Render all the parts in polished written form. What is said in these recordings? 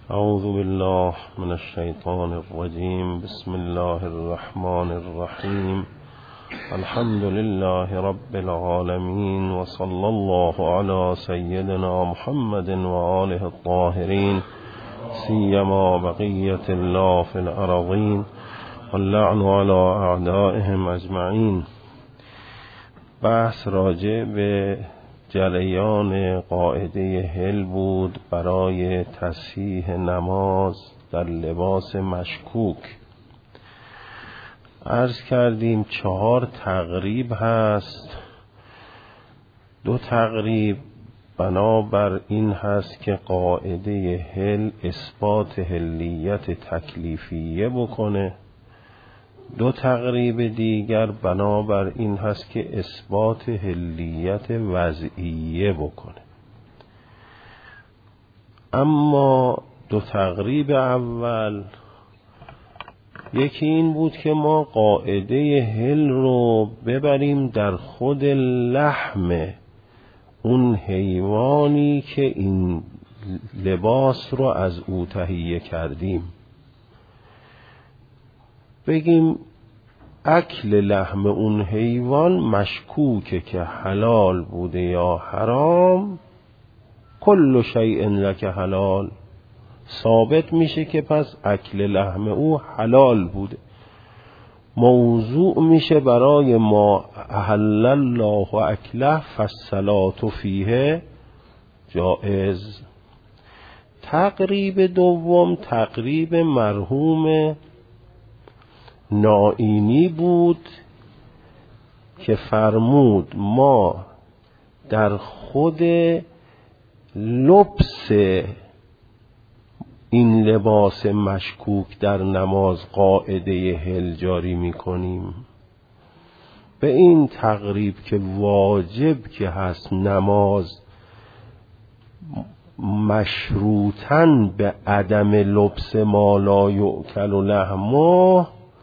اعوذ بالله من الشیطان الرجیم. بسم الله الرحمن الرحیم. الحمد لله رب العالمین و صلی الله علی سیدنا محمد و آله الطاهرین سیما بقیة الله فی الارضین واللعن علی اعدائهم اجمعین. بحث راجع به جریان قاعده هل بود برای تصحیح نماز در لباس مشکوک. عرض کردیم 4 تقریب هست. 2 تقریب بنابر این هست که قاعده هل اثبات هلیت تکلیفیه بکنه. 2 تقریب دیگر بنابر این هست که اثبات هلیت وضعیه بکنه. اما 2 تقریب اول، یکی این بود که ما قاعده هل رو ببریم در خود لحم اون حیوانی که این لباس رو از او تهیه کردیم. بگیم اکل لحم اون حیوان مشکوکه که حلال بوده یا حرام. کل شیء لک حلال، ثابت میشه که پس اکل لحم او حلال بوده. موضوع میشه برای ما احل الله اکله فالصلاة فیه جائز. تقریب دوم تقریب مرحوم نائینی بود که فرمود ما در خود لبس این لباس مشکوک در نماز قاعده هل جاری میکنیم. به این تقریب که واجب که هست نماز مشروطاً به عدم لبس ما لا یؤکل لحمه،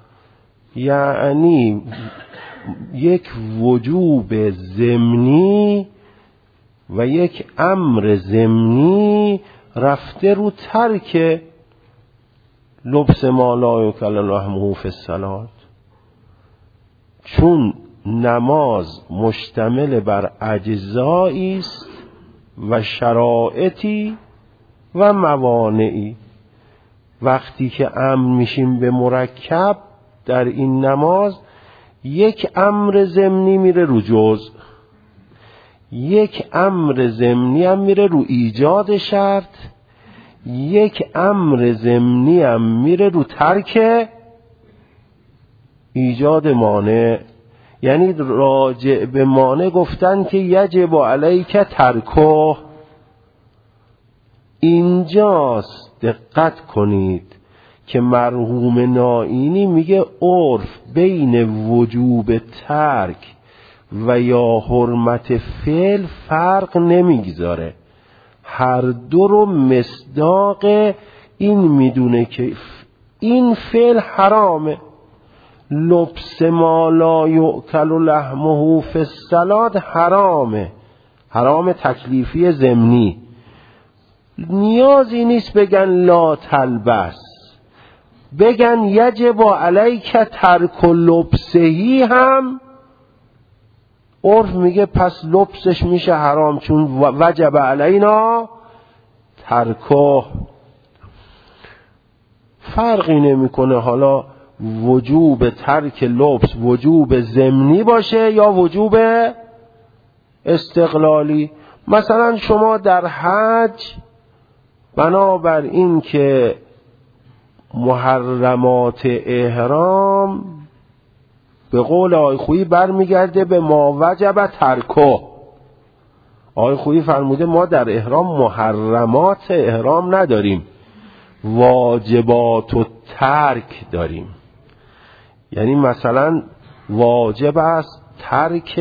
یعنی یک وجوب ضمنی و یک امر ضمنی رفته رو ترک لبس ما لا یؤکل لحمه فی الصلاة. چون نماز مشتمل بر اجزایی است و شرایطی و موانعی. وقتی که امر میشیم به مرکب در این نماز، یک امر ضمنی میره رو جزء، یک امر ضمنی هم میره رو ایجاد شرط، یک امر ضمنی هم میره رو ترک ایجاد مانع. یعنی راجع به مانع گفتن که یجب علیک ترکه. اینجاست دقت کنید که مرحوم نائینی میگه عرف بین وجوب ترک و یا حرمت فعل فرق نمیگذاره، هر دو رو مصداق این میدونه که این فعل حرامه. لبس ما لا یؤکل لحمه فی الصلاة حرامه، حرام تکلیفی ضمنی. نیازی نیست بگن لا تلبس، بگن یجب علیک ترک لبسهی هم عرف میگه پس لبسش میشه حرام، چون وجب علینا ترکه. فرقی نمیکنه حالا وجوب ترک لبس وجوب ضمنی باشه یا وجوب استقلالی. مثلا شما در حج بنابر این که محرمات احرام به قول آقای خویی برمیگرده به ما وجب ترکه. آقای خویی فرموده ما در احرام محرمات احرام نداریم، واجبات و ترک داریم. یعنی مثلا واجب است ترک،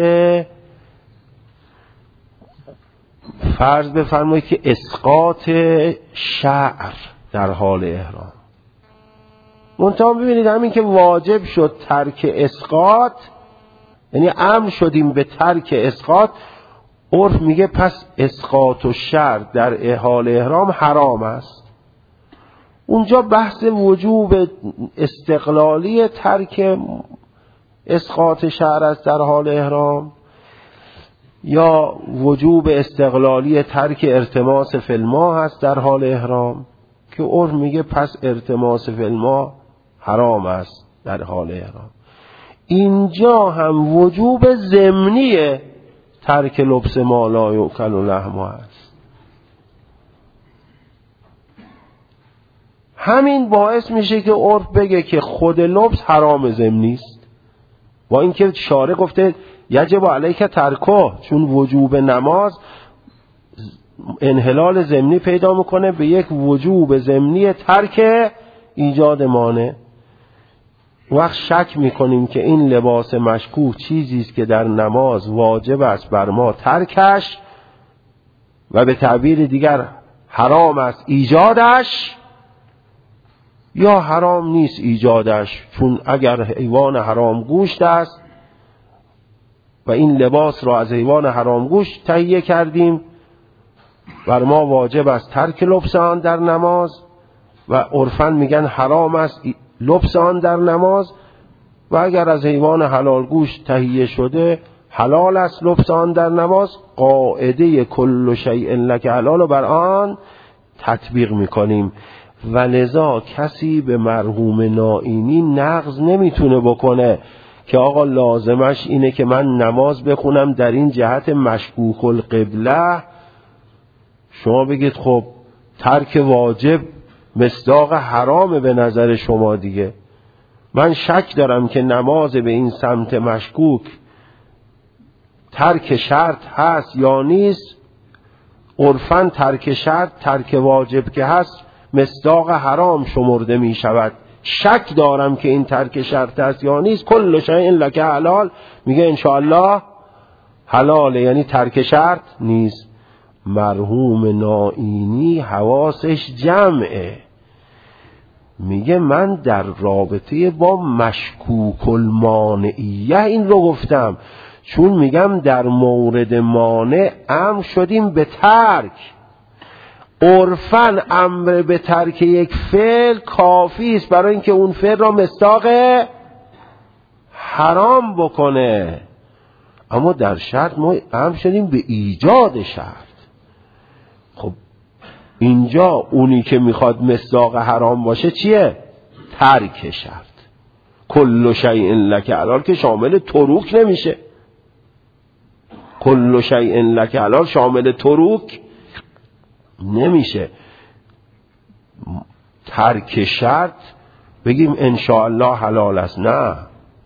فرض بفرمایید که اسقاط شعر در حال احرام. منتها ببینید همین که واجب شد ترک اسقاط، یعنی امر شدیم به ترک اسقاط، عرف میگه پس اسقاط و شر در حال احرام حرام است. اونجا بحث وجوب استقلالی ترک اسقاط شعر است در حال احرام یا وجوب استقلالی ترک ارتماس فی الماء هست در حال احرام، که عرف میگه پس ارتماس فی الماء حرام است در حال احرام. اینجا هم وجوب ضمنی ترک لبس ما لا یؤکل لحمه است. همین باعث میشه که عرف بگه که خود لبس حرام ضمنی است، با اینکه شارع گفته یجب علیک ترکه، چون وجوب نماز انحلال ضمنی پیدا میکنه به یک وجوب ضمنی ترک ایجاد مانع. وقت شک میکنیم که این لباس مشکوک چیزی است که در نماز واجب است بر ما ترکش و به تعبیر دیگر حرام است ایجادش، یا حرام نیست ایجادش، چون اگر حیوان حرام گوشت است و این لباس را از حیوان حرام گوشت تهیه کردیم بر ما واجب است ترک لبس آن در نماز و عرفاً میگن حرام است لبس آن در نماز، و اگر از حیوان حلال گوشت تهیه شده حلال است لبس آن در نماز. قاعده کل شیء لک حلال رو بر آن تطبیق میکنیم و لذا کسی به مرحوم نائینی نقض نمیتونه بکنه که آقا لازمش اینه که من نماز بخونم در این جهت مشکوک القبله، شما بگید خب ترک واجب مصداق حرام به نظر شما دیگه، من شک دارم که نماز به این سمت مشکوک ترک شرط هست یا نیست. عرفاً ترک شرط ترک واجب که هست مصداق حرام شمرده می شود. شک دارم که این ترک شرط هست یا نیست. کل شیء لک حلال میگه انشاءالله حلاله، یعنی ترک شرط نیست. مرحوم نائینی حواسش جمعه، میگه من در رابطه با مشکوک المانعیه این رو گفتم، چون میگم در مورد مانع امر شدیم به ترک. عرفاً امر به ترک یک فعل کافی است برای اینکه اون فعل را مصداق حرام بکنه، اما در شرط ما امر شدیم به ایجاد شرط. خب اینجا اونی که میخواد مصداق حرام باشه چیه؟ ترک شرط. کل شیء لک حلال که شامل تروک نمیشه. کل شیء لک حلال شامل تروک نمیشه. ترک شرط بگیم انشاءالله حلال است، نه،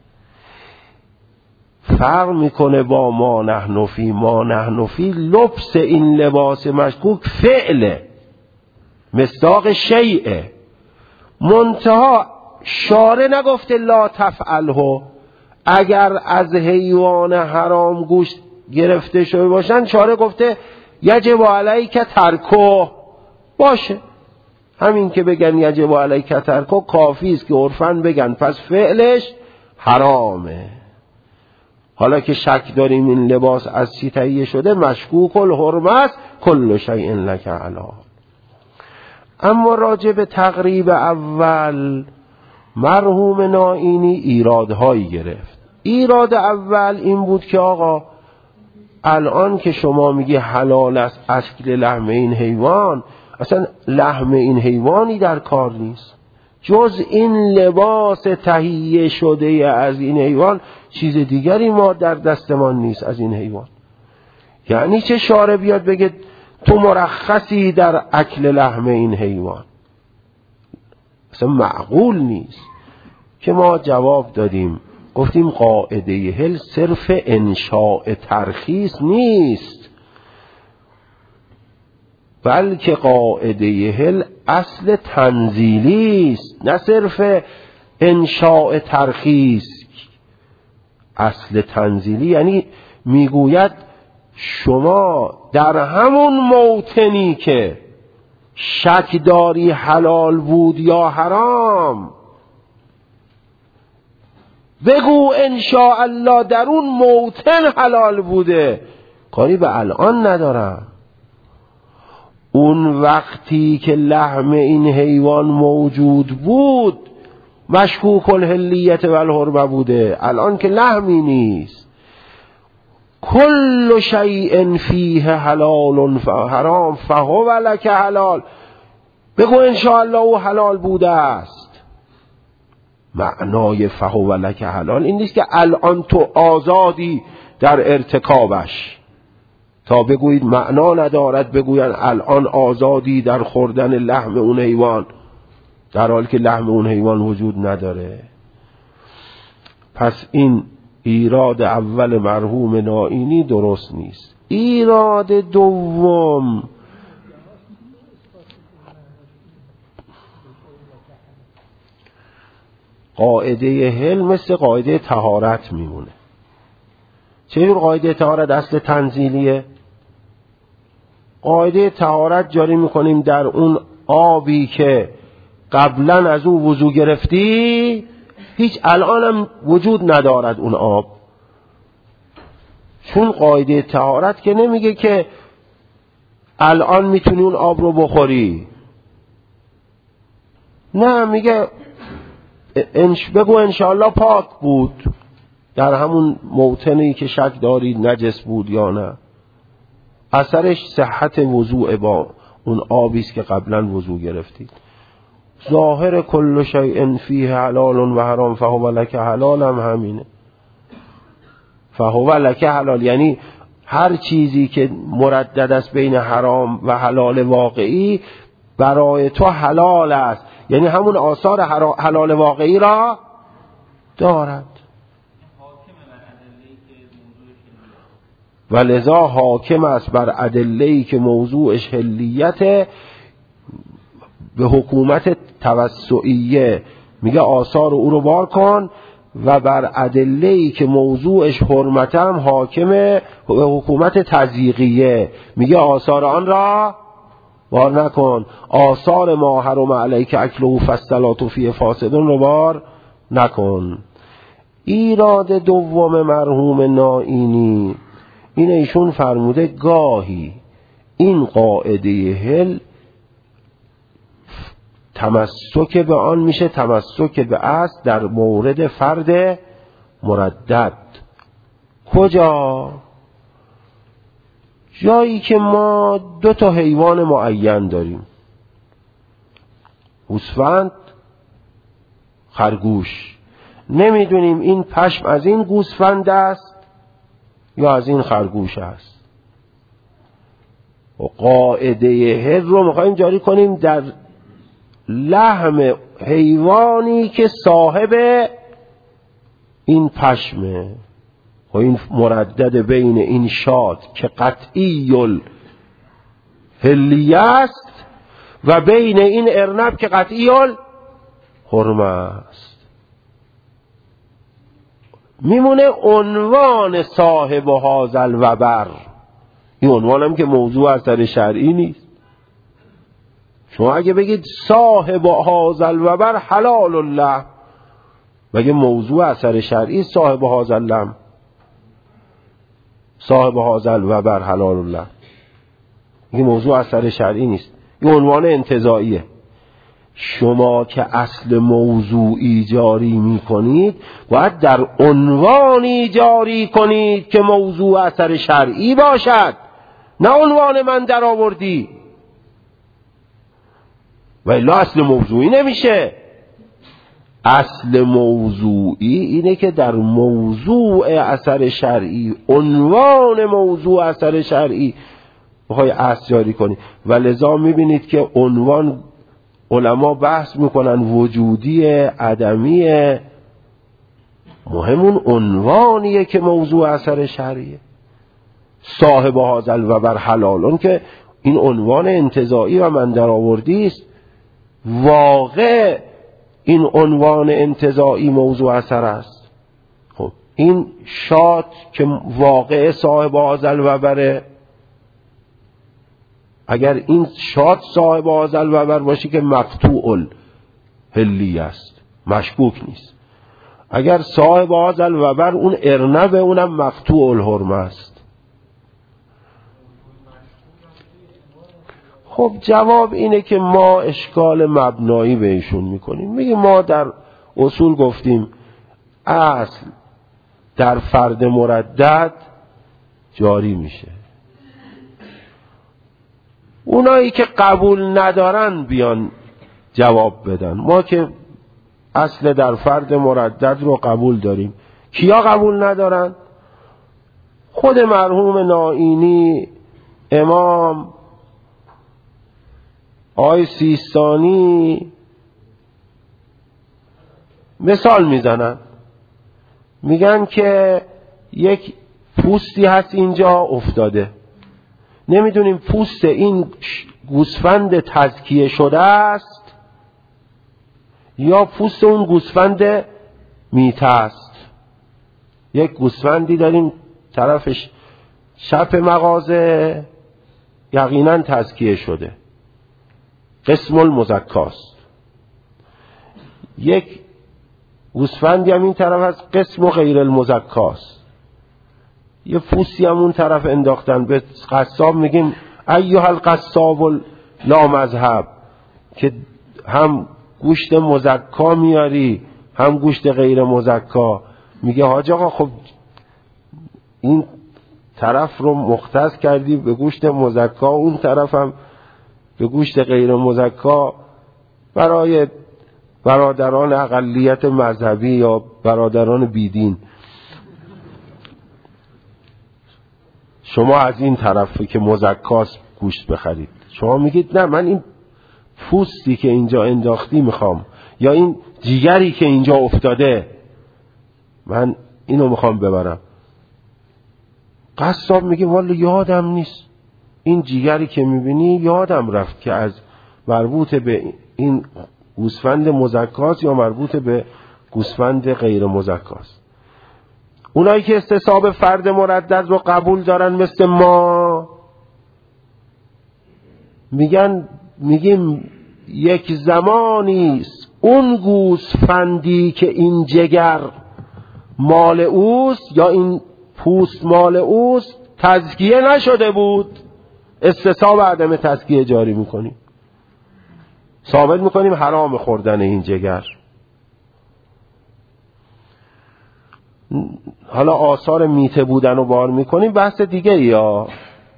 فرق میکنه با ما نحن فی. ما نحن فی لبس این لباس مشکوک فعله، مصداق شیعه، منتها شارع نگفته لا تفعله. اگر از حیوان حرام گوشت گرفته شده باشن شارع گفته یجب علیک ترکه باشه. همین که بگن یجب علیک ترکه کافی است که عرفاً بگن پس فعلش حرامه. حالا که شک داریم این لباس از چی تهیه شده، مشکوک الحرمه است، کل شیء لک حلال. اما راجع به تقریب اول مرحوم نائینی ایرادهایی گرفت. ایراد اول این بود که آقا الان که شما میگی حلال است اکل لحم این حیوان، اصلا لحم این حیوانی در کار نیست، جز این لباس تهیه شده از این حیوان چیز دیگری ما در دستمان نیست از این حیوان. یعنی چه شارع بیاد بگه تو مرخصی در اکل لحم این حیوان؟ اصلا معقول نیست. که ما جواب دادیم، گفتیم قاعده هل صرف انشاء ترخیص نیست، بلکه قاعده هل اصل تنزیلی است، نه صرف انشاء ترخیص. اصل تنزیلی یعنی میگوید شما در همون موطنی که شک داری حلال بود یا حرام، بگو انشاءالله در اون موطن حلال بوده، کاری به الان ندارم. اون وقتی که لحم این حیوان موجود بود مشکوک الحلیت و الحرمه بوده، الان که لحمی نیست. کل شیء فیه حلال حرام فهو لک حلال، بگو انشاءالله او حلال بوده است. معنای فهو لک حلال این نیست که الان تو آزادی در ارتکابش، تا بگویید معنا ندارد بگویند الان آزادی در خوردن لحم اون حیوان، در حالی که لحم اون حیوان وجود نداره. پس این ایراد اول مرحوم نائینی درست نیست. ایراد دوم قاعده حل مثل قاعده طهارت میمونه. چجور قاعده طهارت اصل تنزیلیه؟ قاعده طهارت جاری میکنیم در اون آبی که قبلا از او وضو گرفتی، هیچ الانم وجود ندارد اون آب. چون قاعده طهارت که نمیگه که الان میتونی اون آب رو بخوری، نه، میگه بگو انشاءالله پاک بود، در همون موطنی که شک دارید نجس بود یا نه، اثرش صحت وضوع با اون آبی است که قبلا وضو گرفتید. ظاهر کل شیء فیه حلال و حرام فهو لک حلال هم همینه. فهو لک حلال یعنی هر چیزی که مردد است بین حرام و حلال واقعی برای تو حلال است، یعنی همون آثار حلال واقعی را دارد. و لذا حاکم است بر ادله‌ای که موضوعش حلیت، به حکومت توسعیه میگه آثار او رو بار کن، و بر ادله‌ای که موضوعش حرمت هم حاکمه به حکومت تضییقیه، میگه آثار آن را بار نکن. آثار ما حرم علیک اکله فالصلاة فیه فاسدون رو بار نکن. ایراد دوم مرحوم نائینی این ایشون فرموده گاهی این قاعده حل تمسک به آن میشه تمسک به اصل در مورد فرد مردد. کجا؟ جایی که ما 2 حیوان معین داریم، گوسفند، خرگوش، نمیدونیم این پشم از این گوسفند است یا از این خرگوش است. و قاعده حل رو میخواییم جاری کنیم در لحم حیوانی که صاحب این پشمه، و این مردد بین این شاد که قطعی الحلیه است و بین این ارنب که قطعی الحرمه است. میمونه عنوان صاحب هذا الوبر. این عنوان هم که موضوع اثر شرعی نیست. شما اگه بگید صاحب هذا الوبر حلال الله، مگه موضوع اثر شرعی صاحب هذا اللحم، صاحب هذا الوبر حلال الله، این موضوع اثر شرعی نیست، این عنوان انتزاعیه. شما که اصل موضوعی جاری می کنید باید در عنوانی جاری کنید که موضوع اثر شرعی باشد، نه عنوان من در آوردی، و الا اصل موضوعی نمیشه. اصل موضوعی اینه که در موضوع اثر شرعی، عنوان موضوع اثر شرعی بخوای اصل جاری کنی. و لذا میبینید که عنوان علما بحث میکنن وجودی، عدمی، مهمون عنوانیه که موضوع اثر شرعیه. صاحب هذا الوبر حلالون که این عنوان انتزاعی و من در آوردی است، واقع این عنوان انتزاعی موضوع اثر است. خب این شاد که واقع صاحب هذا الوبره، اگر این شاد صاحب هذا الوبر باشه که مقطوع الحلی است، مشکوک نیست. اگر صاحب هذا الوبر اون ارنب، اونم مقطوع الحرمه است. خب جواب اینه که ما اشکال مبنایی به ایشون میکنیم. میگیم ما در اصول گفتیم اصل در فرد مردد جاری میشه. اونایی که قبول ندارن بیان جواب بدن. ما که اصل در فرد مردد رو قبول داریم. کیا قبول ندارن؟ خود مرحوم نائینی، امام، آقای سیستانی مثال میزنن، میگن که یک پوستی هست اینجا افتاده، نمیدونیم پوست این گوسفند تزکیه شده است یا پوست اون گوسفند میته است. یک گوسفندی داریم طرفش چپ مغازه یقینا تزکیه شده، قسم المزکاست. یک گوسفندی هم این طرف از قسم غیر المزکاست. یه پوستی هم اون طرف انداختن. به قصاب میگیم ایها القصاب لا مذهب، که هم گوشت مزکا میاری هم گوشت غیر مزکا. میگه حاج آقا خب این طرف رو مختص کردی به گوشت مزکا، اون طرف هم به گوشت غیر مزکا. برای برادران اقلیت مذهبی یا برادران بیدین شما از این طرف که مزکاست گوشت بخرید. شما میگید نه من این پوستی که اینجا انداختی میخوام، یا این جیگری که اینجا افتاده من اینو میخوام ببرم. قصاب میگه والا یادم نیست، این جیگری که میبینی یادم رفت که از مربوط به این گوسفند مزکاست یا مربوط به گوسفند غیر مزکاست. اونایی که استصحاب فرد مردد رو قبول دارن مثل ما میگیم یک زمانی اون گوسفندی که این جگر مال اوست یا این پوست مال اوست تزکیه نشده بود، استصحاب عدم تزکیه جاری میکنیم، ثابت میکنیم حرام خوردن این جگر. حالا آثار میته بودن رو بار میکنیم، بحث دیگه. یا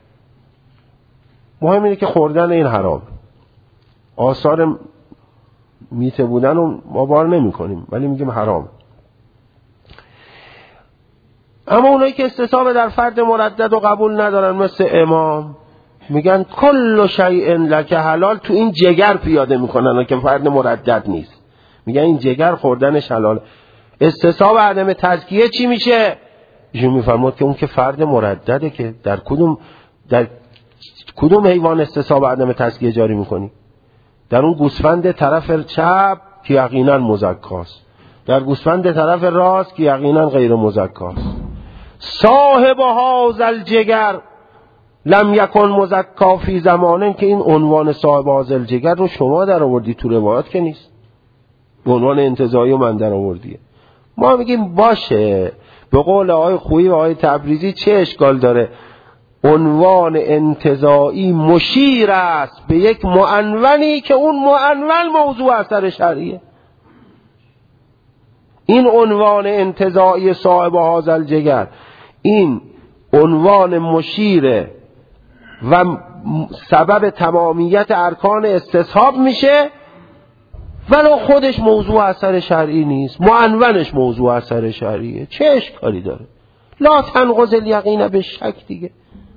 مهم اینه که خوردن این حرام. آثار میته بودن رو ما بار نمی کنیم ولی میگیم حرام. اما اونایی که استصحاب در فرد مردد رو قبول ندارن مثل امام میگن کل شیء لک حلال، تو این جگر پیاده میکنن که فرد مردد نیست، میگن این جگر خوردنش حلال. استصحاب عدم تزکیه چی میشه؟ ایشون میفرماد که اون که فرد مردده، که در کدوم حیوان استصحاب عدم تزکیه جاری میکنی؟ در اون گوسفند طرف چپ که یقینا مزکاست، در گوسفند طرف راست که یقینا غیر مزکاست. صاحب هذا الجگر لم یکن مزکا فی زمانه، که این عنوان صاحب هذا الجگر رو شما در آوردی، تو روایات که نیست، عنوان انتزاعی و من در آوردیه. ما میگیم باشه، به قول آقای خویی و آقای تبریزی چه اشکال داره؟ عنوان انتزاعی مشیر است به یک معنونی که اون معنون موضوع اثر شرعیه. این عنوان انتزاعی صاحب هذا الجگر، این عنوان مشیره و سبب تمامیت ارکان استصحاب میشه، ولو خودش موضوع اثر شرعی نیست، معنونش موضوع اثر شرعیه. چه اشکالی داره؟ لا تنقض الیقین به شک دیگه.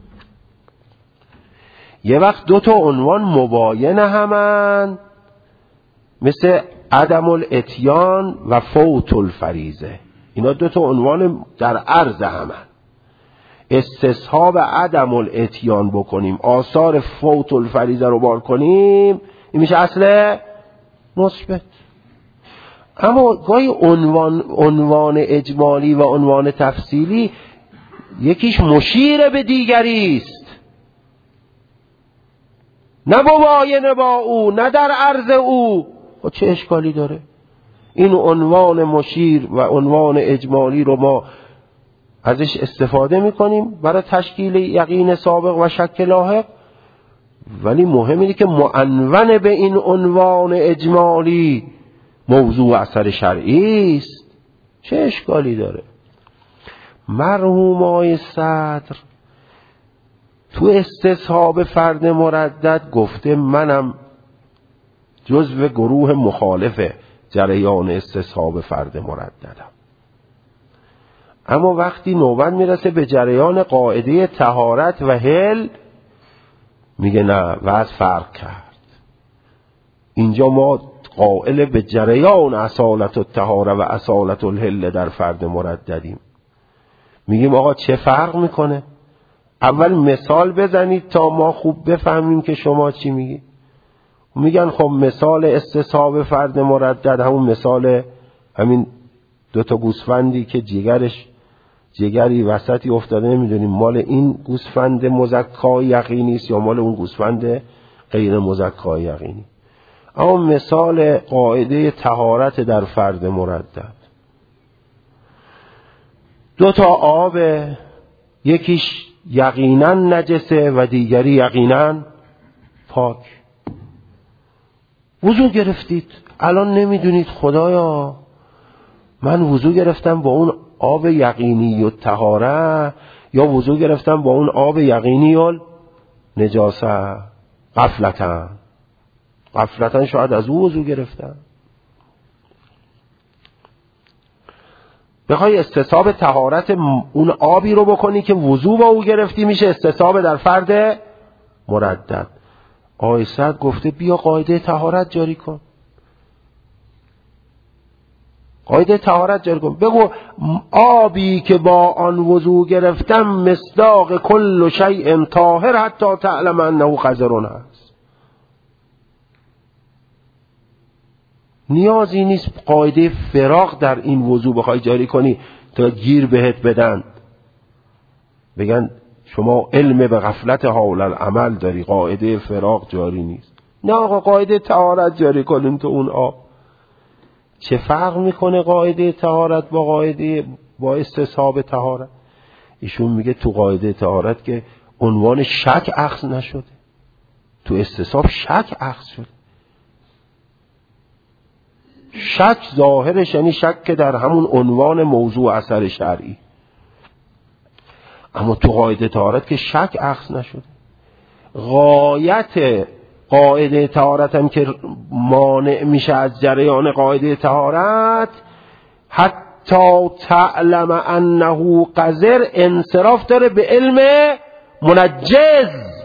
یه وقت دو تا عنوان مباین همن، مثل عدم الاتیان و فوت الفریضه. اینا دو تا عنوان در عرض همن. استصحاب عدم الاتیان بکنیم، آثار فوت الفریضه رو بار کنیم، این میشه اصل مثبت. اما گاهی عنوان اجمالی و عنوان تفصیلی یکیش مشیر به دیگری است، نه مباینه با او، نه در عرض او. و چه اشکالی داره؟ این عنوان مشیر و عنوان اجمالی رو ما ازش استفاده میکنیم برای تشکیل یقین سابق و شک لاحق، ولی مهم اینه که معنون به این عنوان اجمالی موضوع اثر شرعی است. چه اشکالی داره؟ مرحوم آقای صدر تو استصحاب فرد مردد گفته منم جزو گروه مخالف جریان استصحاب فرد مرددم، اما وقتی نوبت میرسه به جریان قاعده طهارت و حل میگه نه، وضع فرق کرد. اینجا ما قائل به جریان اصالت الطهاره و اصالت الحل در فرد مرددیم. میگیم آقا چه فرق میکنه؟ اول مثال بزنید تا ما خوب بفهمیم که شما چی میگی. میگن خب مثال استصحاب فرد مردد همون مثال همین دوتا گوسفندی که جگری وسطی افتاده، نمیدونیم مال این گوسفند مزکای یقینی است یا مال اون گوسفند غیر مزکای یقینی. اما مثال قاعده طهارت در فرد مردد، دوتا آب، یکیش یقینا نجسه و دیگری یقینا پاک. وضو گرفتید، الان نمیدونید خدایا من وضو گرفتم با اون آب یقینی و طهاره یا وضو گرفتم با اون آب یقینی و نجاسه. غفلتاً شاید از او وضو گرفتم. بخوای استصحاب طهارت اون آبی رو بکنی که وضو با او گرفتی، میشه استصحاب در فرد مردد. آقای صدر گفته بیا قاعده طهارت جاری کن. قاعده طهارت جاری کن. بگو آبی که با آن وضو گرفتم مصداق کل شیء طاهر حتی تعلم انه قذر است. نیازی نیست قاعده فراق در این وضو بخوای جاری کنی تا گیر بهت بدن، بگن شما علم به غفلت حول العمل داری، قاعده فراق جاری نیست. نه آقا، قاعده طهارت جاری کنیم تو اون آب. چه فرق میکنه قاعده طهارت با استصحاب طهارت؟ ایشون میگه تو قاعده طهارت که عنوان شک اخذ نشده، تو استصحاب شک اخذ شده. شک ظاهرش یعنی شک در همون عنوان موضوع اثر شرعی، اما تو قاعده طهارت که شک اخذ نشده. غایت قاعده طهارت هم که مانع میشه از جریان قاعده طهارت حتی تعلم انه قذر، انصراف داره به علم منجز.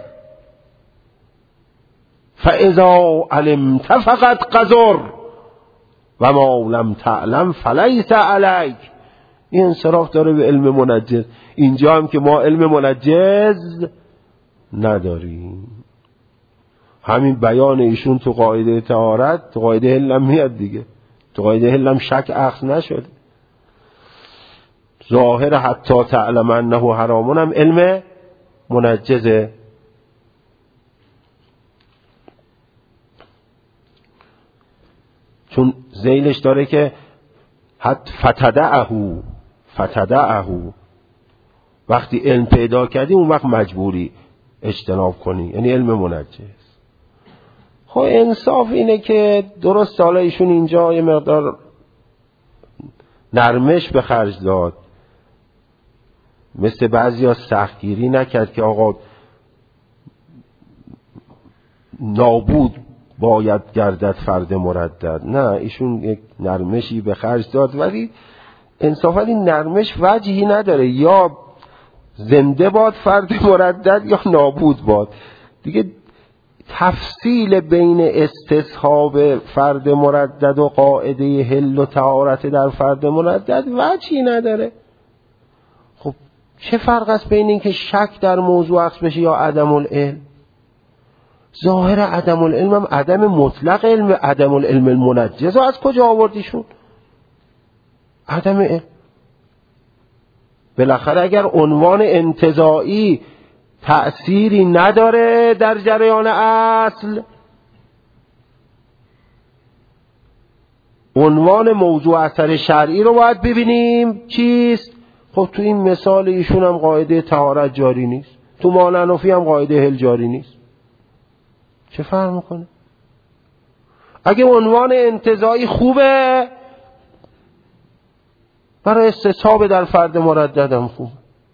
فاذا علمت فقط قذر و ما لم تعلم فلیس علیک. این انصراف داره به علم منجز. اینجا هم که ما علم منجز نداریم. همین بیان ایشون تو قاعده طهارت، تو قاعده حلم میاد دیگه. تو قاعده حلم شک اخذ نشده. ظاهر حتی تعلم انه حرامون هم علم منجزه. چون ذیلش داره که حتی فتدعه وقتی علم پیدا کردی اون وقت مجبوری اجتناب کنی، یعنی علم منجز. خب انصاف اینه که درست حالا ایشون اینجا یه مقدار نرمش به خرج داد، مثل بعضیا سختگیری نکرد که آقا نابود باید گردد فرد مردد. نه، ایشون یک نرمشی به خرج داد، ولی انصافا این نرمش وجهی نداره. یا زنده باد فرد مردد یا نابود باد دیگه. تفصیل بین استصحاب فرد مردد و قاعده حل و طهارت در فرد مردد وجهی نداره. خب چه فرق است بین این که شک در موضوع عکس بشه یا عدم العلم؟ ظاهر عدم العلم هم عدم مطلق علم. عدم العلم المنجز از کجا آوردیشون؟ عدم علم. بالاخره اگر عنوان انتزاعی تأثیری نداره در جریان اصل، عنوان موضوع اثر شرعی رو باید ببینیم چیست. خب تو این مثال ایشون هم قاعده طهارت جاری نیست، تو مال حنفی هم قاعده حل جاری نیست. چه فرق میکنه؟ اگه عنوان انتزاعی خوبه، برای استصحاب در فرد مرددم خوبه.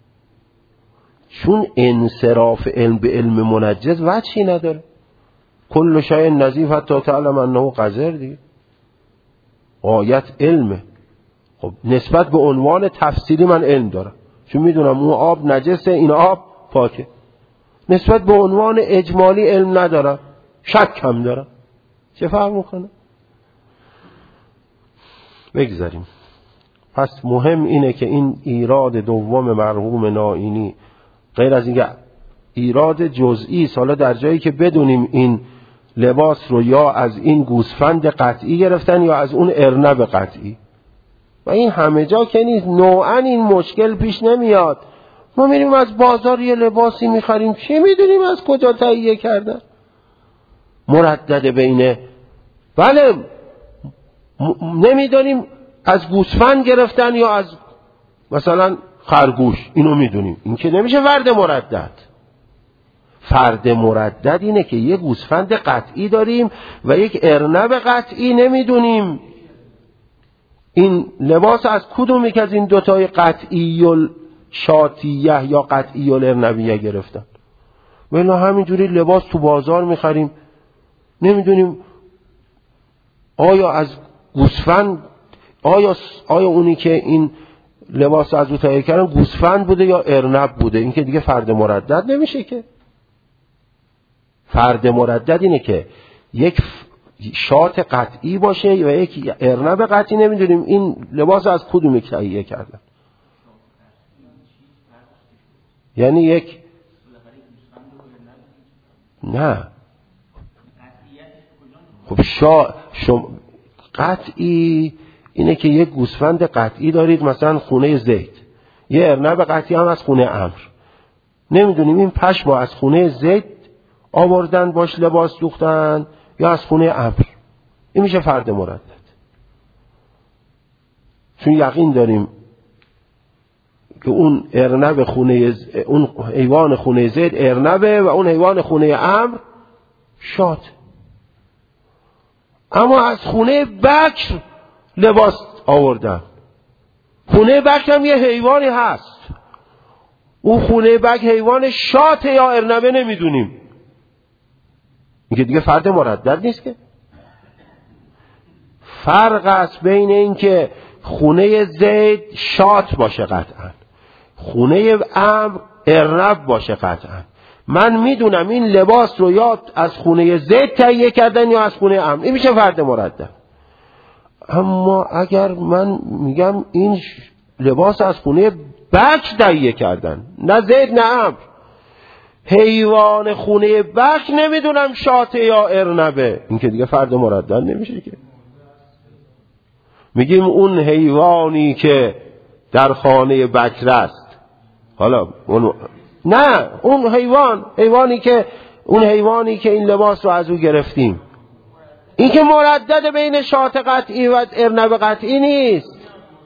چون انصراف علم به علم منجز وجهی نداره. کل شیء نظیف حتی تعلم انه قذر دیگه. غایت علمه. خب نسبت به عنوان تفسیری من علم دارم، چون میدونم اون آب نجسه، این آب پاکه. نسبت به عنوان اجمالی علم ندارم، شک هم دارم. چه فرق میکنه؟ بگذاریم. پس مهم اینه که این ایراد دوم مرحوم نائینی غیر از اینکه ایراد جزئی، حالا در جایی که بدونیم این لباس رو یا از این گوسفند قطعی گرفتن یا از اون ارنب قطعی، و این همه جا که نیست. نوعا این مشکل پیش نمیاد. ما میریم از بازار یه لباسی میخریم، چی میدونیم از کجا تهیه کردن؟ مردد بینه، بله نمیدونیم از گوسفند گرفتن یا از مثلا خرگوش، اینو میدونیم. این که نمیشه فرد مردد. فرد مردد اینه که یه گوسفند قطعی داریم و یک ارنب قطعی نمیدونیم این لباس از کدومی که از این دوتای قطعی الشاتیه یا قطعی الارنبیه گرفتن. ولی همینجوری لباس تو بازار میخریم، نمیدونیم آیا از گوسفند، آیا اونی که این لباس از او تهیه کردن گوسفند بوده یا ارنب بوده. این که دیگه فرد مردد نمیشه. که فرد مردد اینه که یک شات قطعی باشه و یک ارنب قطعی، نمیدونیم این لباس از کدوم تهیه کردن. یعنی یک نه خب قطعی اینه که یک گوسفند قطعی دارید مثلا خونه زید، یه ارنب قطعی هم از خونه عمرو، نمیدونیم این پشم از خونه زید آوردن باش لباس دوختن یا از خونه عمرو. این میشه فرد مردد، چون یقین داریم که اون ارنب اون حیوان خونه زید ارنبه و اون حیوان خونه عمرو شات. اما از خونه بکر لباس آوردن. خونه بکر هم یه حیوانی هست، اون خونه بکر حیوان شات یا ارنبه نمیدونیم. این که دیگه فرد مردد نیست. که فرق است بین این که خونه زید شات باشه قطعا، خونه عمرو ارنب باشه قطعا. من میدونم این لباس رو یا از خونه زید تهیه کردن یا از خونه عمرو، این میشه فرد مردد. اما اگر من میگم این لباس از خونه بکر تهیه کردن، نه زید نه عمرو، حیوان خونه بکر نمیدونم شاته یا ارنبه، این که دیگه فرد مردد نمیشه. که میگیم اون حیوانی که در خانه بکر است، حالا نه اون حیوانی که این لباس رو از او گرفتیم، این که مردد بین شات قطعی و ارنب قطعی نیست.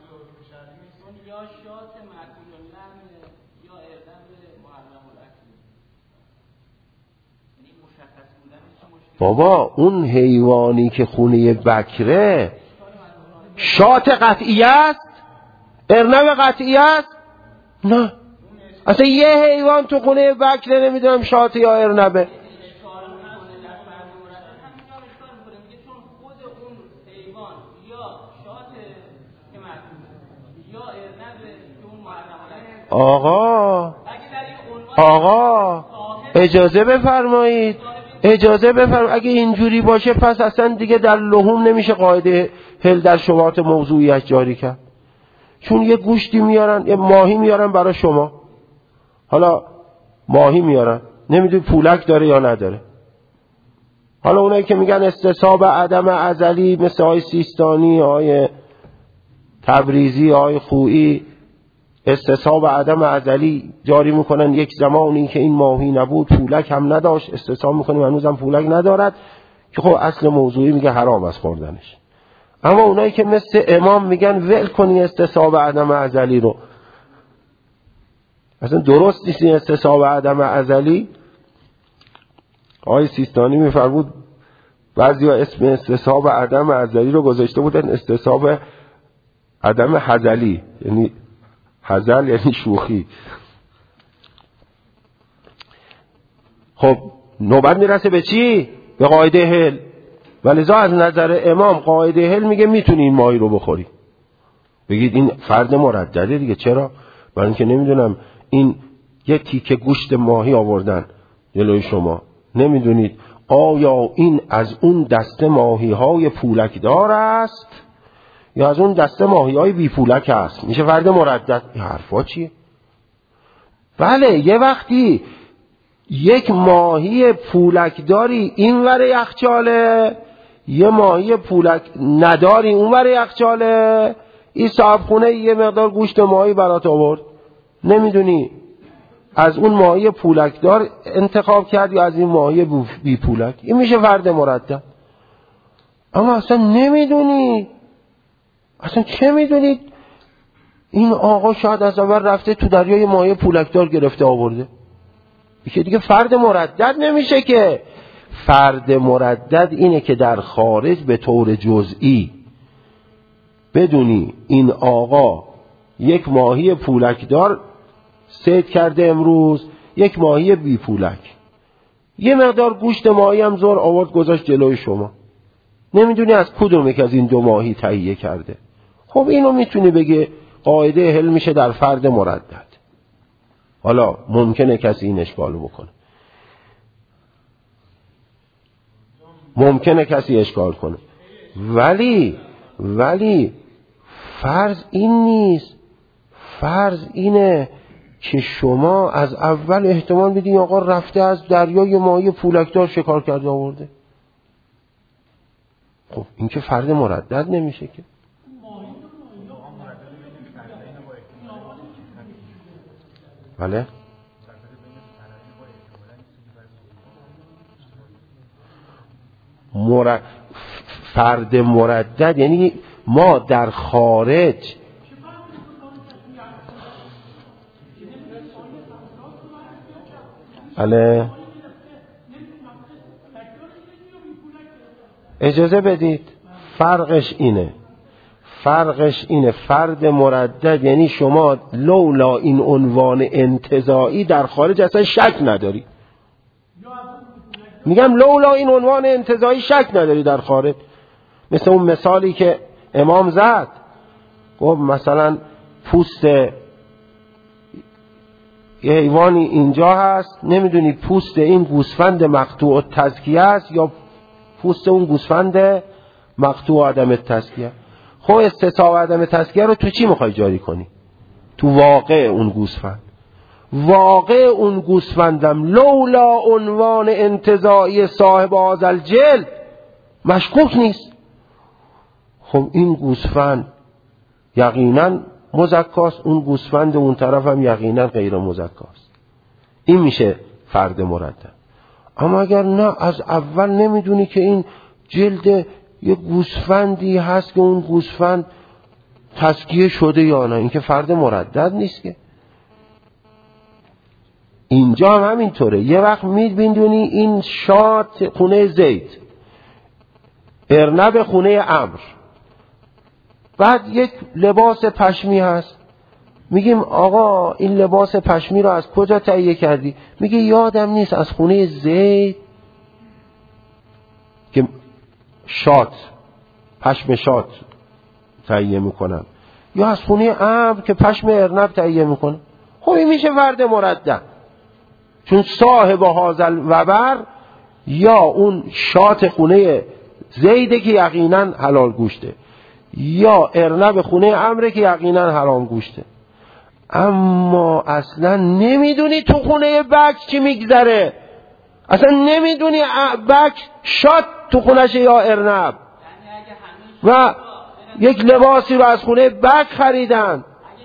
بابا اون حیوانی که خونه بکره شات قطعی است، ارنب قطعی است؟ نه، اصلا یه حیوان تو خونه بکره نمیدونم شات یا ارنبه. آقا اجازه بفرمایید. اگه اینجوری باشه پس اصلا دیگه در لحوم نمیشه قاعده هل در شبهات موضوعیت جاری کرد. چون یه گوشتی میارن، یه ماهی میارن برای شما، حالا ماهی میارن نمیدونی پولک داره یا نداره. حالا اونایی که میگن استصحاب عدم ازلی مثل آقای سیستانی، آقای تبریزی، آقای خویی استصحاب عدم ازلی جاری میکنن، یک زمانی که این ماهی نبود پولک هم نداشت، استصحاب میکنیم هنوزم پولک ندارد، که خب اصل موضوعی میگه حرام است خوردنش. اما اونایی که مثل امام میگن ول کنی استصحاب عدم ازلی رو، اصلا درست نیست این استصحاب عدم ازلی. آقای سیستانی میفرمود بعضیا اسم استصحاب عدم ازلی رو گذاشته بودن استصحاب عدم هزلی، یعنی هزل یعنی شوخی. خب نوبت میرسه به چی؟ به قاعده هل. ولذا از نظر امام قاعده هل میگه میتونی این ماهی رو بخوری. بگید این فرد مردده دیگه. چرا؟ برای اینکه نمیدونم این یه تیکه گوشت ماهی آوردن جلوی شما، نمیدونید آیا این از اون دسته ماهی های پولکدار است یا از اون دسته ماهی های بی پولک است. میشه فرد مردد. این حرفا چیه؟ بله یه وقتی یک ماهی پولکداری این ور یخچاله، یه ماهی پولک نداری اون ور یخچاله، این صاحب خونه یه مقدار گوشت ماهی برات آورد، نمیدونی از اون ماهی پولکدار انتخاب کرد یا از این ماهی بی پولک. این میشه فرد مردد. اما اصلا نمیدونی، اصلا چه میدونید این آقا شاید از اول رفته تو دریای ماهی پولکدار گرفته آورده. که دیگه فرد مردد نمیشه. که فرد مردد اینه که در خارج به طور جزئی بدونی این آقا یک ماهی پولکدار صید کرده امروز، یک ماهی بی پولک، یه مقدار گوشت ماهی هم زور آورد گذاشت جلوی شما، نمیدونی از کدوم یک از این دو ماهی تهیه کرده. خب اینو میتونی بگه قاعده هل میشه در فرد مردد. حالا ممکنه کسی این اشکالو بکنه، ممکنه کسی اشکال کنه، ولی فرض این نیست. فرض اینه که شما از اول احتمال میدین آقا رفته از دریای ماهی پولکدار شکار کرده آورده. خب این که فرد مردد نمیشه که. بله فرد مردد یعنی ما در خارج بله اجازه بدید فرقش اینه فرد مردد یعنی شما لولا این عنوان انتزاعی در خارج اصلا شک نداری. میگم لولا این عنوان انتزاعی شک نداری در خارج. مثل اون مثالی که امام زد، گفت مثلا پوست یه حیوانی اینجا هست، نمیدونی پوست این گوسفند مقطوع التزکیه است یا پوست اون گوسفند مقطوع عدم التزکیه. خب استصحاب عدم التزکیه رو تو چی میخوای جاری کنی؟ تو واقع اون گوسفند. واقع اون گوسفندم لولا عنوان انتزاعی صاحب هذا الجلد مشکوک نیست. خب این گوسفند یقینا مزکاست، اون گوسفند اون طرف هم یقینا غیر مزکاست. این میشه فرد مردد. اما اگر نه از اول نمیدونی که این جلد یه گوسفندی هست که اون گوسفند تزکیه شده یا نه، این که فرد مردد نیست که. اینجا هم همینطوره. یه وقت میدونی این شات خونه زید، ارنب خونه عمرو، بعد یک لباس پشمی هست، میگیم آقا این لباس پشمی رو از کجا تهیه کردی؟ میگه یادم نیست، از خونه زید که شات پشم شات تهیه میکنم، یا از خونه عمرو که پشم ارنب تهیه میکنم. خب این میشه فرد مردد، چون صاحب هازل وبر یا اون شات خونه زیده که یقینا حلال گوشته، یا ارنب خونه عمرو که یقینا حرام گوشته. اما اصلا نمیدونی تو خونه بک چی میگذره، اصلا نمیدونی بک شات تو خونش یا ارنب، و یک لباسی رو از خونه بک خریدن.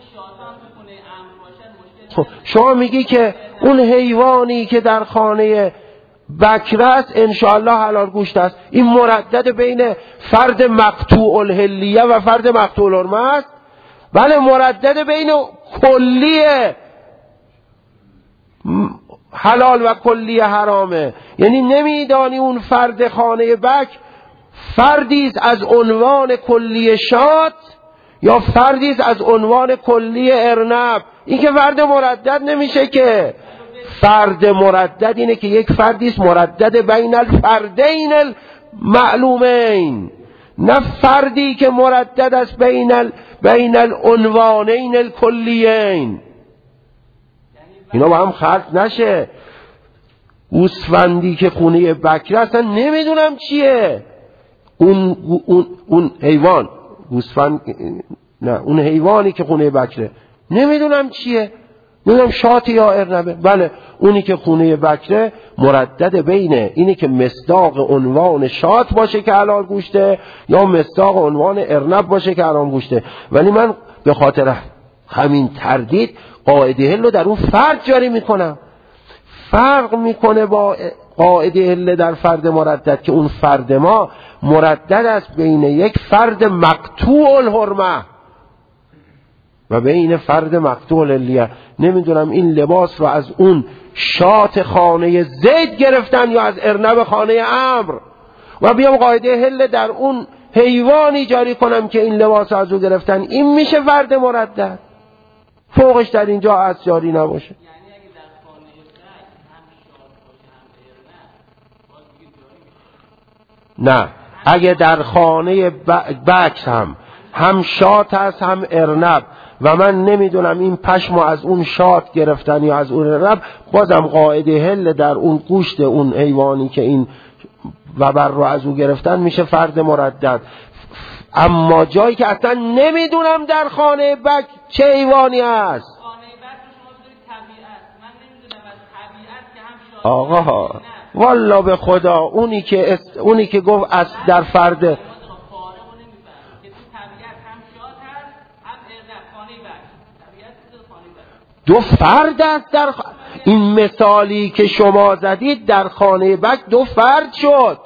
خب شما میگی که اون حیوانی که در خانه بکر است انشاءالله حلال گوشت است. این مردد بین فرد مقطوع الحلیه و فرد مقطوع الحرمه است. بله مردد بین کلیه حلال و کلی حرامه. یعنی نمیدانی اون فرد خانه بک فردی است از عنوان کلی شات یا فردی است از عنوان کلی ارنب. این که فرد مردد نمیشه. که فرد مردد اینه که یک فردی است مردد بین الفردین المعلومین، نه فردی که مردد است بین العنوانین الکلیین. اینا با هم خلط نشه. گوسفندی که خونه بکره اصلا نمیدونم چیه. اون حیوان گوسفند، نه اون حیوانی که خونه بکره نمیدونم چیه، نمیدونم شاط یا ارنبه. بله اونی که خونه بکره مردد بینه اینی که مصداق عنوان شاط باشه که حلال گوشته یا مصداق عنوان ارنب باشه که حرام گوشته. ولی من به خاطر همین تردید قاعده حل رو در اون فرد جاری میکنم. فرق میکنه با قاعده حل در فرد مردد که اون فرد ما مردد است بین یک فرد مقطوع الحرمه و بین فرد مقطوع الحلیه. نمیدونم این لباس رو از اون شاط خانه زید گرفتن یا از ارنب خانه عمرو و بیام قاعده حل در اون حیوانی جاری کنم که این لباس رو از او گرفتن. این میشه فرد مردد. فوقش در اینجا از جاری نباشه. نه، اگه در خانه بکس هم شات هست هم ارنب و من نمیدونم این پشمو از اون شات گرفتن یا از اون ارنب، بازم قاعده حل در اون گوشت اون حیوانی که این وبر رو از او گرفتن میشه فرد مردد. اما جایی که اصلا نمیدونم در خانه بک چه حیوانی هست. آقا والا به خدا اونی که گفت از در فرد دو فرد است در این مثالی که شما زدید در خانه بک دو فرد شد.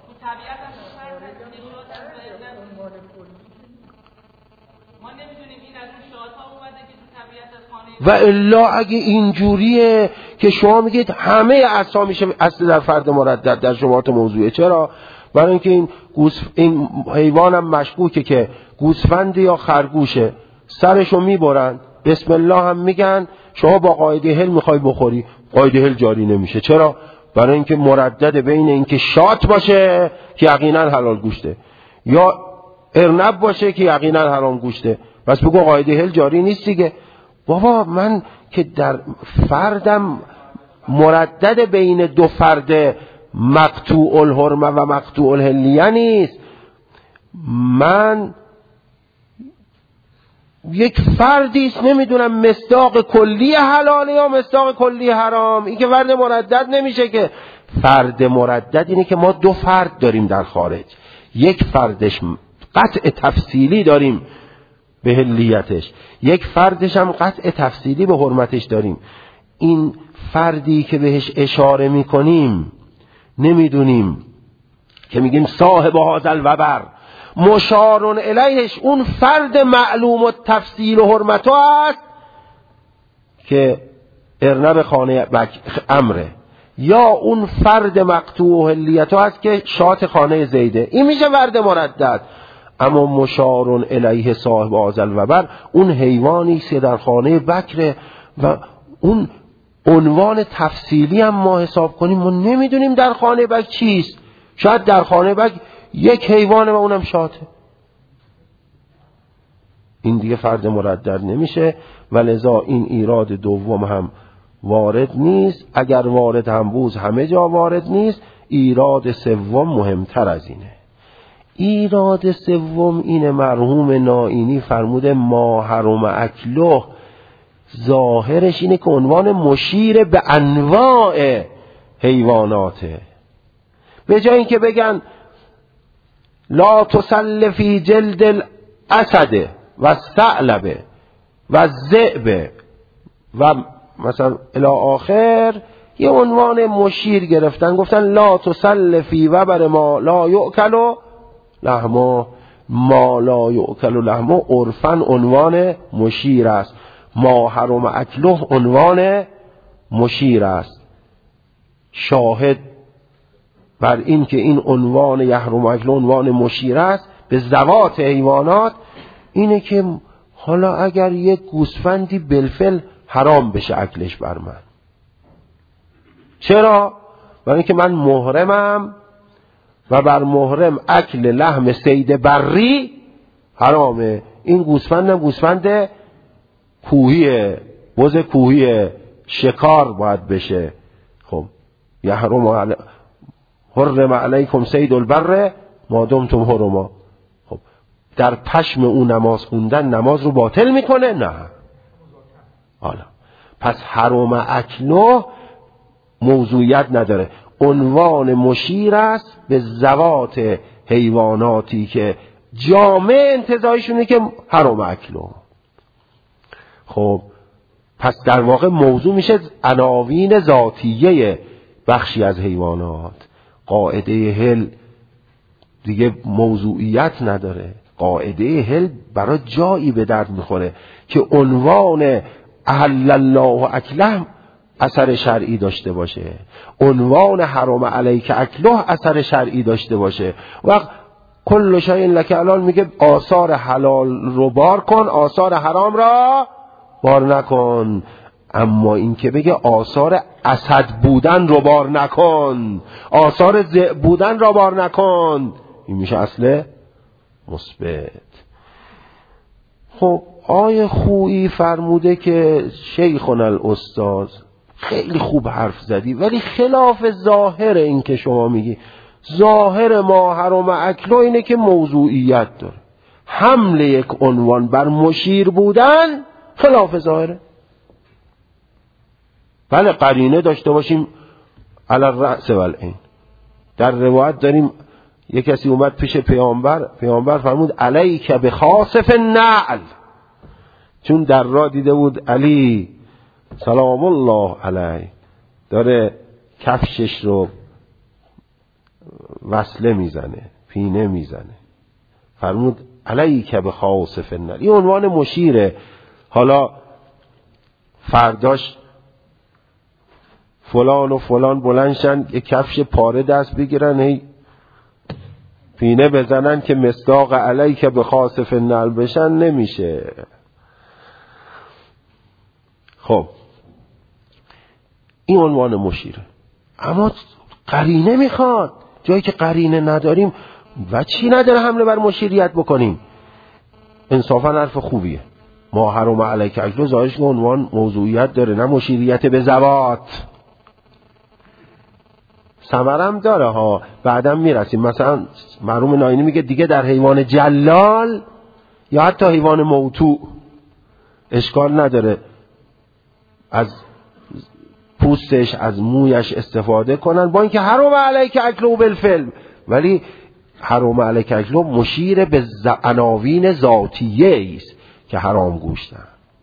و الا اگه اینجوریه که شما میگید همه اعضا میشه اصل در فرد مردد در شمارات موضوعه. چرا؟ برای اینکه این حیوانم مشکوکه که گوسفند یا خرگوشه، سرشو میبرن بسم الله هم میگن، شما با قاعده حل میخوای بخوری، قاعده حل جاری نمیشه. چرا؟ برای اینکه مردد بین اینکه شات باشه که یقینا حلال گوشته یا ارنب باشه که یقینا حرام گوشته. بس بگو قاعده حل جاری نیست دیگه. بابا من که در فردم مردد بین دو فرد مقطوع الحرمه و مقطوع الحلیه نیست، من یک فردیست نمیدونم مصداق کلی حلاله یا مصداق کلی حرام. این که فرد مردد نمیشه. که فرد مردد اینه که ما دو فرد داریم در خارج، یک فردش قطع تفصیلی داریم به حلیتش، یک فردش هم قطع تفصیلی به حرمتش داریم. این فردی که بهش اشاره میکنیم نمیدونیم که میگیم صاحب هذا الوبر مشارون الیهش اون فرد معلوم و تفصیل و حرمتو است که ارنب خانه امره، یا اون فرد مقطوع و حلیتو است که شات خانه زیده. این میشه فرد مردد. اما مشارون الیه صاحب هذا الوبر اون حیوانی که در خانه بکره و اون عنوان تفصیلی هم ما حساب کنیم ما نمیدونیم در خانه بک چیست. شاید در خانه بک یک حیوان و اونم شاته. این دیگه فرد مردد نمیشه و لذا این ایراد دوم هم وارد نیست. اگر وارد هم بود همه جا وارد نیست. ایراد سوم مهمتر از اینه. ایراد سوم اینه مرحوم نائینی فرموده ما حرم اکله، ظاهرش اینه که عنوان مشیر به انواع حیواناته. به جای اینکه بگن لا تسل فی جلد الاسد و الثعلب و الذئب و مثلا الی آخر، یه عنوان مشیر گرفتن گفتن لا تسل فی وبر ما لا یؤکل لحمه. ما لا یؤکل لحمه عرفاً عنوان مشیر است، ما حرم اکله عنوان مشیر است. شاهد بر این که این عنوان یحرم اکل عنوان مشیر است به ذوات حیوانات اینه که حالا اگر یک گوسفندی بالفعل حرام بشه اکلش بر من، چرا؟ برای اینکه من محرمم و بر محرم اکل لحم صید بری حرامه. این گوسفندم گوسفند کوهیه، بز کوهیه، شکار باید بشه. خب حرم علیکم صید البر ما دمتم حرما. خب در پشم اون نماز خوندن نماز رو باطل میکنه؟ نه. حالا پس حرام اکلو موضوعیت نداره، عنوان مشیر است به ذوات حیواناتی که جامع انتزاعشونه که حرام اکلو. خب پس در واقع موضوع میشه عناوین ذاتیه بخشی از حیوانات. قاعده هل دیگه موضوعیت نداره. قاعده هل برای جایی به درد میخوره که عنوان احل الله اکله اثر شرعی داشته باشه، عنوان حرام علیک اکله اثر شرعی داشته باشه. وقت کل شیء لک حلال میگه آثار حلال رو بار کن، آثار حرام را بار نکن. اما این که بگه آثار اسد بودن رو بار نکن، آثار ذئب بودن رو بار نکن، این میشه اصل مثبت. خب آیه خویی فرموده که شیخنا الاستاذ خیلی خوب حرف زدی، ولی خلاف ظاهر این که شما میگی. ظاهر ما حرام اکلو اینه که موضوعیت داره. حمل یک عنوان بر مشیر بودن خلاف ظاهره. بله قرینه داشته باشیم علی الرأس والعین. در روایت داریم یک کسی اومد پیش پیامبر فرمود علیک بخاسف النعل، چون در راه دیده بود علی سلام الله علیه داره کفشش رو وصله میزنه، پینه میزنه، فرمود علیک بخاسف النعل. این عنوان مشیره. حالا فرداش فلان و فلان بلندشن یک کفش پاره دست بگیرن هی پینه بزنن که مصداق علیک بخاسف النعل بشن، نمیشه. خب این عنوان مشیره. اما قرینه میخواد. جایی که قرینه نداریم و چی نداره حمله بر مشیریت بکنیم. انصافا حرف خوبیه. ما حرام علیک اکلو ظاهرش که عنوان موضوعیت داره، نه مشیریت به ذوات. ثمرم داره ها، بعدم میرسیم. مثلا مرحوم ناینی میگه دیگه در حیوان جلال یا حتی حیوان موتوع اشکال نداره از پوستش از مویش استفاده کنن، با اینکه حرام علیک اکلو بالفعل، ولی حرام علیک اکلو مشیر به عناوین ذاتیه است که حرام گوشتن.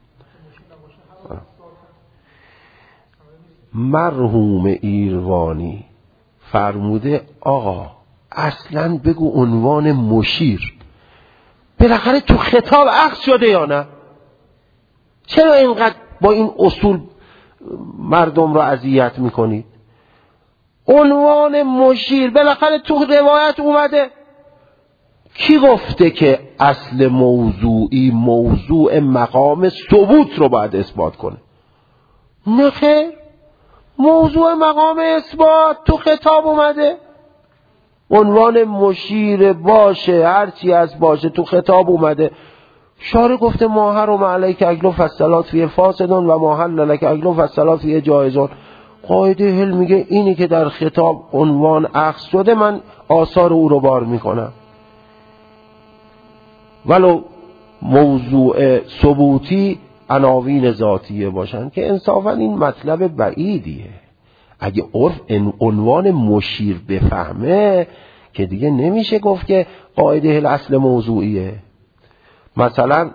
مرحوم ایروانی فرموده آقا اصلا بگو عنوان مشیر بالاخره تو خطاب اخذ شده یا نه؟ چرا اینقدر با این اصول مردم رو اذیت میکنید؟ عنوان مشیر بالاخره تو روایت اومده. کی گفته که اصل موضوعی موضوع مقام ثبوت رو باید اثبات کنه؟ نه خیر، موضوع مقام اثبات تو خطاب اومده. عنوان مشیر باشه هرچی از باشه تو خطاب اومده. شارع گفته ما حرم علیک اکلو فالصلات فیه فاسدون و ما حل لک اکلو فالصلات فیه جایزون. قاعده هل میگه اینی که در خطاب عنوان اخذ شده من آثار او رو بار میکنم، ولو موضوع ثبوتی عناوین ذاتیه باشن که انصافا این مطلب بعیدیه. اگه عرف عنوان مشیر بفهمه که دیگه نمیشه گفت که قاعده الاصل موضوعیه. مثلا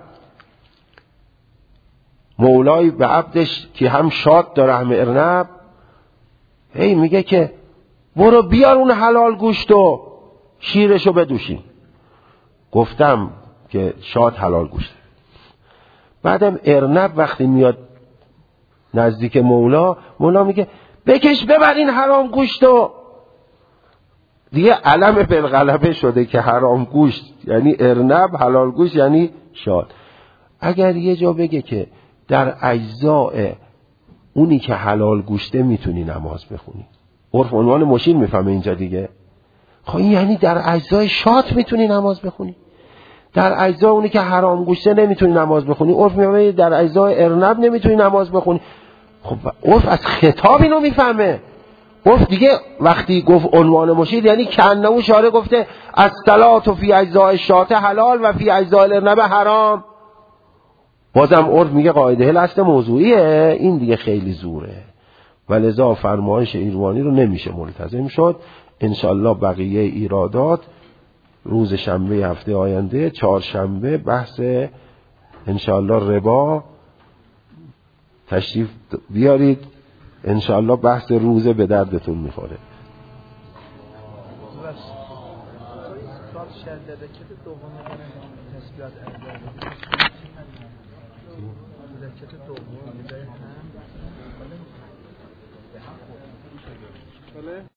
مولای به عبدش که هم شاد داره هم ارنب هی میگه که برو بیار اون حلال گوشتو شیرشو بدوشین. گفتم که شاد حلال گوشت. بعدم ارنب وقتی میاد نزدیک مولا میگه بکش ببر این حرام گوشتو. دیگه علم بالغلبه شده که حرام گوشت یعنی ارنب، حلال گوشت یعنی شاد. اگر یه جا بگه که در اجزاء اونی که حلال گوشته میتونی نماز بخونی، عرف عنوان مشیر میفهمه اینجا دیگه. خب این یعنی در اجزای شات میتونی نماز بخونی، در اجزای اونی که حرام گوشته نمیتونی نماز بخونی. عرف میفهمه در اجزای ارنب نمیتونی نماز بخونی. خب عرف از خطاب اینو میفهمه. عرف دیگه وقتی گفت عنوان مشیر یعنی کنه شارع گفته الصلاة فی اجزای شات حلال و فی اجزای ارنب حرام. بازم عرف میگه قاعده الاصل موضوعیه، این دیگه خیلی زوره و لذا فرمایش ایروانی رو نمیشه ملتزم شد. انشالله بقیه ایرادات روز شنبه هفته آینده، چهارشنبه بحث انشالله ربا تشریف بیارید، انشالله بحث روزه به دردتون میخوره.